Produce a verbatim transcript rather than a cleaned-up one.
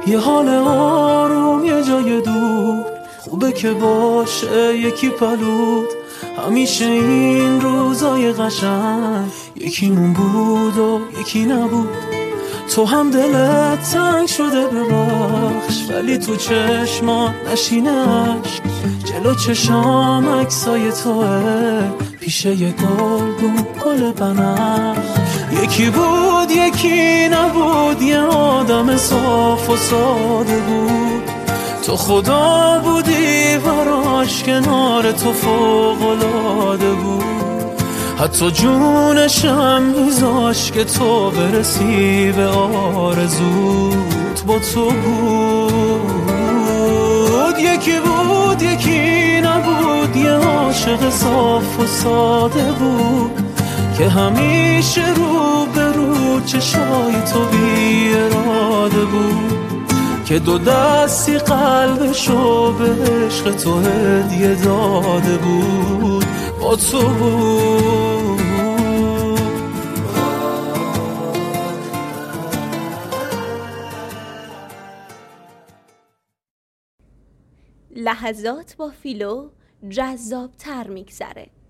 یه حال آروم یه جای دور، خوبه که باشه یکی پلود. همیشه این روزای قشنگ یکی نون بود و یکی نبود. تو هم دلت تنگ شده ببخش، ولی تو چشمات نشینه عشق. جلو چشام عکسای توه، پیشه یه گلدون گل بنفش. یکی بود یکی نبود، یه آدم صاف و ساده بود. تو خدا بودی براش، کنار تو فوق‌العاده بود. حتی جونشم میذاش که تو برسی به آرزوت. با تو بود یکی بود یکی نبود، یه عاشق صاف و ساده بود که همیشه رو به رو چشای تو بی اراده بود. که دو دستی قلبشو به عشق تو هدیه داده بود. با تو بود. لحظات با فیلو جذاب تر میگذره.